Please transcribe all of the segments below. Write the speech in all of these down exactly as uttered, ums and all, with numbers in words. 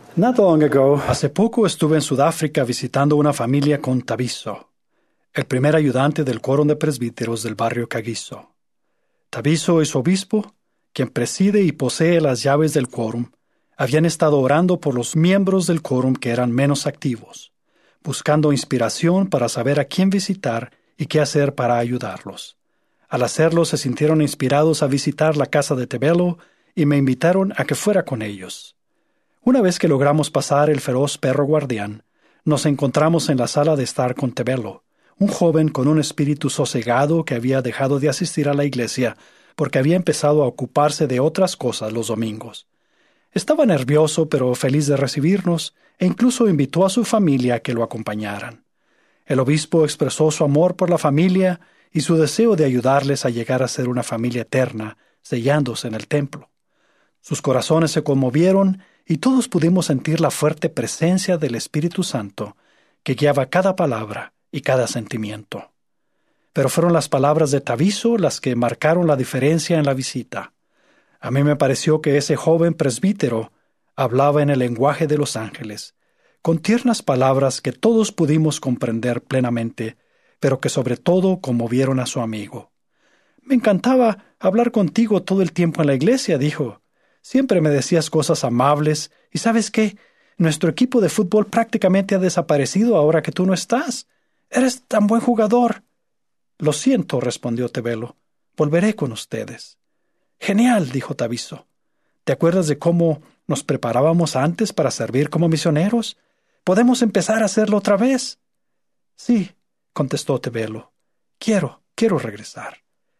Not long ago, Hace poco estuve en Sudáfrica visitando una familia con Tabiso, el primer ayudante del quórum de presbíteros del barrio Kagiso. Tabiso y su obispo, quien preside y posee las llaves del quórum, habían estado orando por los miembros del quórum que eran menos activos, buscando inspiración para saber a quién visitar y qué hacer para ayudarlos. Al hacerlo, se sintieron inspirados a visitar la casa de Tebelo y me invitaron a que fuera con ellos. Una vez que logramos pasar el feroz perro guardián, nos encontramos en la sala de estar con Tebelo, un joven con un espíritu sosegado que había dejado de asistir a la iglesia porque había empezado a ocuparse de otras cosas los domingos. Estaba nervioso pero feliz de recibirnos e incluso invitó a su familia a que lo acompañaran. El obispo expresó su amor por la familia y su deseo de ayudarles a llegar a ser una familia eterna, sellándose en el templo. Sus corazones se conmovieron y todos pudimos sentir la fuerte presencia del Espíritu Santo que guiaba cada palabra y cada sentimiento. Pero fueron las palabras de Tabiso las que marcaron la diferencia en la visita. A mí me pareció que ese joven presbítero hablaba en el lenguaje de los ángeles, con tiernas palabras que todos pudimos comprender plenamente, pero que sobre todo conmovieron a su amigo. «Me encantaba hablar contigo todo el tiempo en la iglesia», dijo. «Siempre me decías cosas amables, y ¿sabes qué? Nuestro equipo de fútbol prácticamente ha desaparecido ahora que tú no estás. Eres tan buen jugador». «Lo siento», respondió Tebelo. «Volveré con ustedes». «Genial», dijo Tabiso. «¿Te acuerdas de cómo nos preparábamos antes para servir como misioneros? ¿Podemos empezar a hacerlo otra vez?» «Sí», contestó Tebelo. «Quiero, quiero regresar».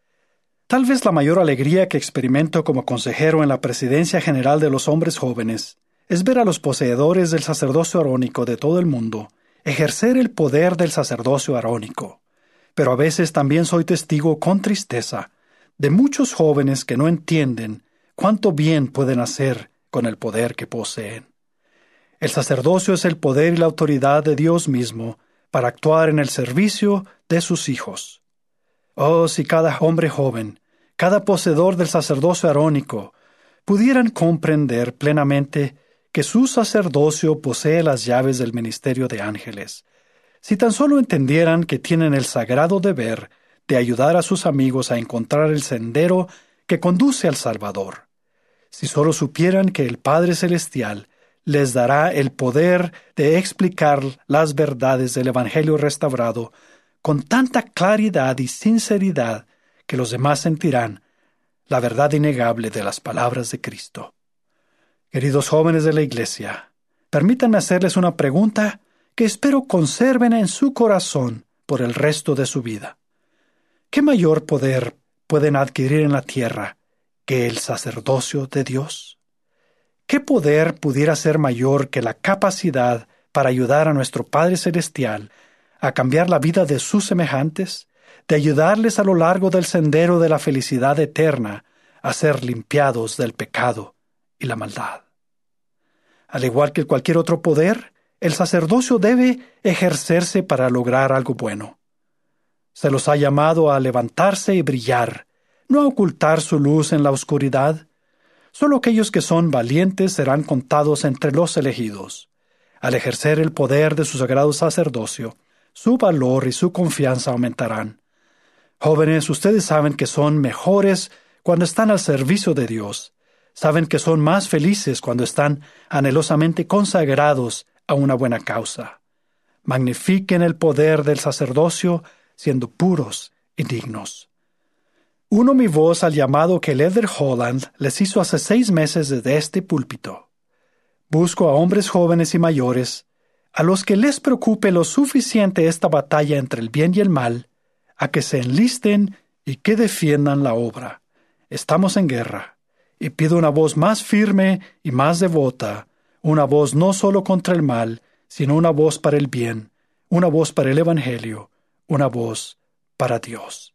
Tal vez la mayor alegría que experimento como consejero en la Presidencia General de los Hombres Jóvenes es ver a los poseedores del sacerdocio arónico de todo el mundo ejercer el poder del sacerdocio arónico. Pero a veces también soy testigo con tristeza de muchos jóvenes que no entienden cuánto bien pueden hacer con el poder que poseen. El sacerdocio es el poder y la autoridad de Dios mismo para actuar en el servicio de sus hijos. Oh, si cada hombre joven, cada poseedor del sacerdocio arónico, pudieran comprender plenamente que su sacerdocio posee las llaves del ministerio de ángeles, si tan solo entendieran que tienen el sagrado deber de ayudar a sus amigos a encontrar el sendero que conduce al Salvador, si solo supieran que el Padre Celestial les dará el poder de explicar las verdades del Evangelio restaurado con tanta claridad y sinceridad que los demás sentirán la verdad innegable de las palabras de Cristo. Queridos jóvenes de la Iglesia, permítanme hacerles una pregunta que espero conserven en su corazón por el resto de su vida. ¿Qué mayor poder pueden adquirir en la tierra que el sacerdocio de Dios? ¿Qué poder pudiera ser mayor que la capacidad para ayudar a nuestro Padre Celestial a cambiar la vida de sus semejantes, de ayudarles a lo largo del sendero de la felicidad eterna a ser limpiados del pecado y la maldad? Al igual que cualquier otro poder, el sacerdocio debe ejercerse para lograr algo bueno. Se los ha llamado a levantarse y brillar, no a ocultar su luz en la oscuridad. Solo aquellos que son valientes serán contados entre los elegidos. Al ejercer el poder de su sagrado sacerdocio, su valor y su confianza aumentarán. Jóvenes, ustedes saben que son mejores cuando están al servicio de Dios. Saben que son más felices cuando están anhelosamente consagrados a una buena causa. Magnifiquen el poder del sacerdocio siendo puros y dignos. Uno mi voz al llamado que Elder Holland les hizo hace seis meses desde este púlpito. Busco a hombres jóvenes y mayores, a los que les preocupe lo suficiente esta batalla entre el bien y el mal, a que se enlisten y que defiendan la obra. Estamos en guerra, y pido una voz más firme y más devota, una voz no solo contra el mal, sino una voz para el bien, una voz para el Evangelio, una voz para Dios.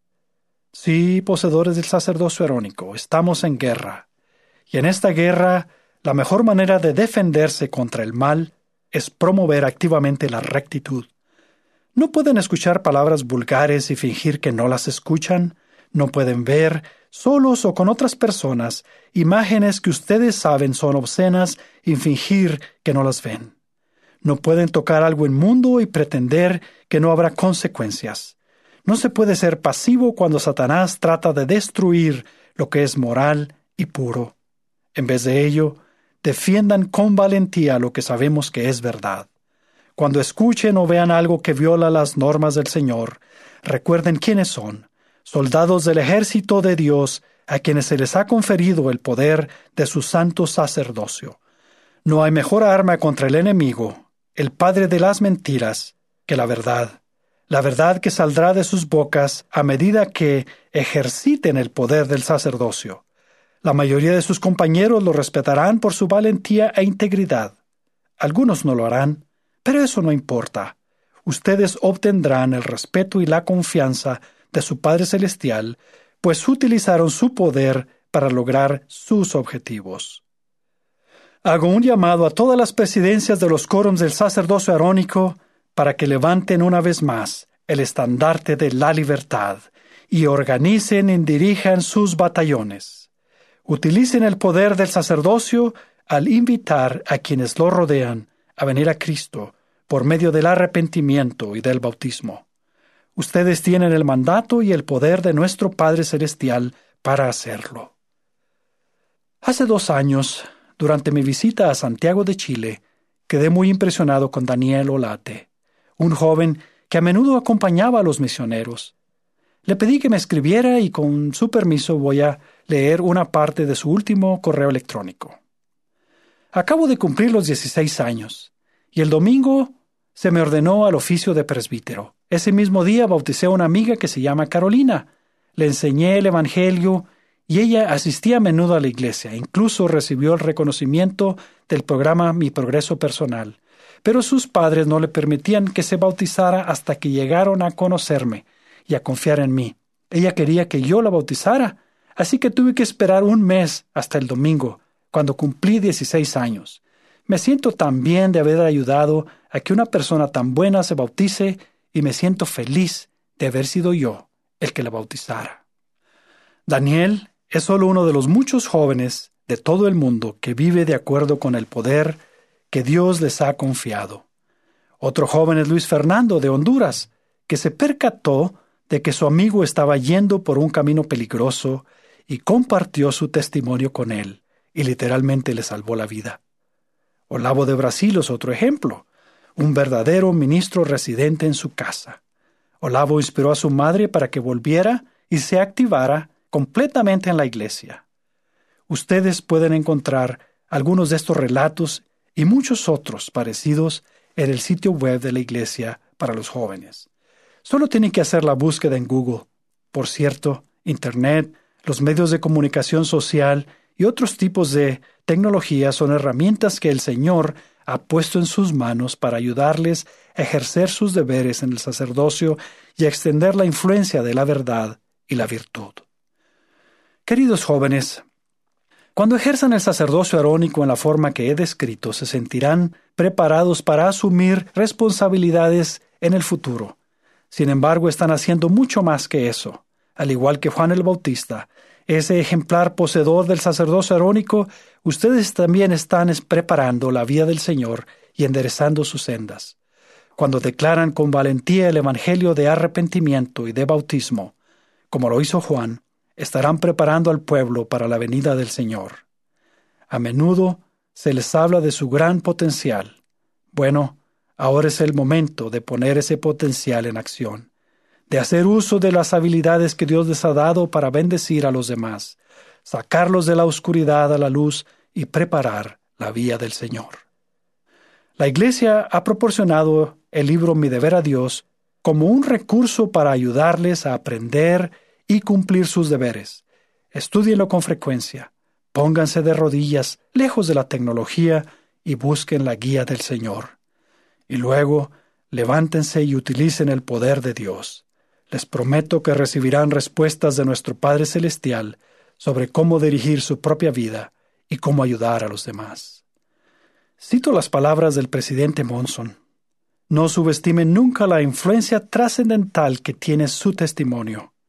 Sí, poseedores del sacerdocio arónico, estamos en guerra, y en esta guerra la mejor manera de defenderse contra el mal es promover activamente la rectitud. No pueden escuchar palabras vulgares y fingir que no las escuchan. No pueden ver, solos o con otras personas, imágenes que ustedes saben son obscenas y fingir que no las ven. No pueden tocar algo inmundo y pretender que no habrá consecuencias. No se puede ser pasivo cuando Satanás trata de destruir lo que es moral y puro. En vez de ello, defiendan con valentía lo que sabemos que es verdad. Cuando escuchen o vean algo que viola las normas del Señor, recuerden quiénes son, soldados del ejército de Dios a quienes se les ha conferido el poder de su santo sacerdocio. No hay mejor arma contra el enemigo, el padre de las mentiras, que la verdad. La verdad que saldrá de sus bocas a medida que ejerciten el poder del sacerdocio. La mayoría de sus compañeros lo respetarán por su valentía e integridad. Algunos no lo harán, pero eso no importa. Ustedes obtendrán el respeto y la confianza de su Padre Celestial, pues utilizaron su poder para lograr sus objetivos. Hago un llamado a todas las presidencias de los quórums del sacerdocio arónico para que levanten una vez más el estandarte de la libertad y organicen y dirijan sus batallones. Utilicen el poder del sacerdocio al invitar a quienes lo rodean a venir a Cristo por medio del arrepentimiento y del bautismo. Ustedes tienen el mandato y el poder de nuestro Padre Celestial para hacerlo. Hace dos años, durante mi visita a Santiago de Chile, quedé muy impresionado con Daniel Olate, un joven que a menudo acompañaba a los misioneros. Le pedí que me escribiera y con su permiso voy a leer una parte de su último correo electrónico. Acabo de cumplir los dieciséis años y el domingo se me ordenó al oficio de presbítero. Ese mismo día bauticé a una amiga que se llama Carolina. Le enseñé el Evangelio y ella asistía a menudo a la iglesia. Incluso recibió el reconocimiento del programa Mi Progreso Personal. Pero sus padres no le permitían que se bautizara hasta que llegaron a conocerme y a confiar en mí. Ella quería que yo la bautizara, así que tuve que esperar un mes hasta el domingo, cuando cumplí dieciséis años. Me siento tan bien de haber ayudado a que una persona tan buena se bautice y me siento feliz de haber sido yo el que la bautizara. Daniel es solo uno de los muchos jóvenes de todo el mundo que vive de acuerdo con el poder que Dios les ha confiado. Otro joven es Luis Fernando de Honduras, que se percató de que su amigo estaba yendo por un camino peligroso y compartió su testimonio con él y literalmente le salvó la vida. Olavo de Brasil es otro ejemplo, un verdadero ministro residente en su casa. Olavo inspiró a su madre para que volviera y se activara completamente en la iglesia. Ustedes pueden encontrar algunos de estos relatos y muchos otros parecidos en el sitio web de la iglesia para los jóvenes. Solo tienen que hacer la búsqueda en Google. Por cierto, Internet, los medios de comunicación social y otros tipos de tecnología son herramientas que el Señor ha puesto en sus manos para ayudarles a ejercer sus deberes en el sacerdocio y a extender la influencia de la verdad y la virtud. Queridos jóvenes, cuando ejerzan el sacerdocio arónico en la forma que he descrito, se sentirán preparados para asumir responsabilidades en el futuro. Sin embargo, están haciendo mucho más que eso. Al igual que Juan el Bautista, ese ejemplar poseedor del sacerdocio arónico, ustedes también están preparando la vía del Señor y enderezando sus sendas. Cuando declaran con valentía el evangelio de arrepentimiento y de bautismo, como lo hizo Juan, estarán preparando al pueblo para la venida del Señor. A menudo se les habla de su gran potencial. Bueno, ahora es el momento de poner ese potencial en acción, de hacer uso de las habilidades que Dios les ha dado para bendecir a los demás, sacarlos de la oscuridad a la luz y preparar la vía del Señor. La Iglesia ha proporcionado el libro Mi Deber a Dios como un recurso para ayudarles a aprender y cumplir sus deberes. Estúdienlo con frecuencia, pónganse de rodillas lejos de la tecnología y busquen la guía del Señor. Y luego, levántense y utilicen el poder de Dios. Les prometo que recibirán respuestas de nuestro Padre Celestial sobre cómo dirigir su propia vida y cómo ayudar a los demás. Cito las palabras del presidente Monson. No subestimen nunca la influencia trascendental que tiene su testimonio.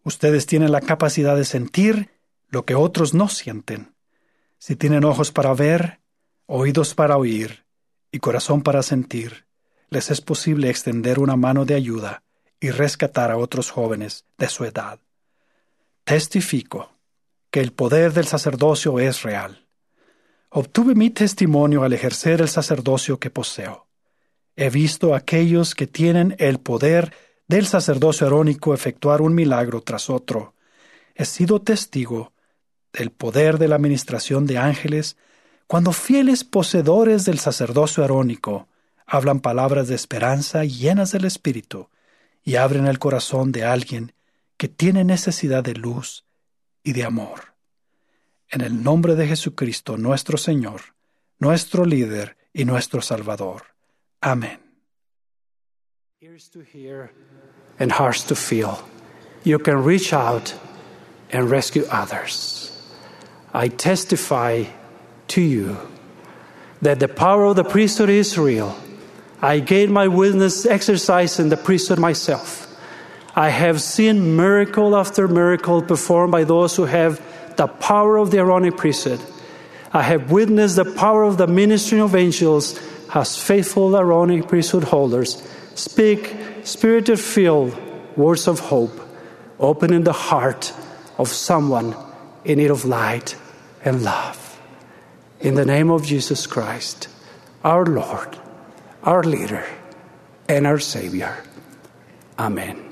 Ustedes tienen la capacidad de sentir lo que otros no sienten. Si tienen ojos para ver, oídos para oír y corazón para sentir, les es posible extender una mano de ayuda y rescatar a otros jóvenes de su edad. Testifico que el poder del sacerdocio es real. Obtuve mi testimonio al ejercer el sacerdocio que poseo. He visto a aquellos que tienen el poder del sacerdocio arónico efectuar un milagro tras otro. He sido testigo del poder de la administración de ángeles cuando fieles poseedores del sacerdocio arónico hablan palabras de esperanza llenas del Espíritu y abren el corazón de alguien que tiene necesidad de luz y de amor. En el nombre de Jesucristo, nuestro Señor, nuestro líder y nuestro Salvador. Amén. Ears to hear and hearts to feel. You can reach out and rescue others. I testify to you that the power of the priesthood is real. I gave my witness exercise in the priesthood myself. I have seen miracle after miracle performed by those who have the power of the Aaronic priesthood. I have witnessed the power of the ministry of angels as faithful Aaronic priesthood holders speak spirit-filled words of hope, opening the heart of someone in need of light and love. In the name of Jesus Christ, our Lord, our leader, and our Savior. Amen.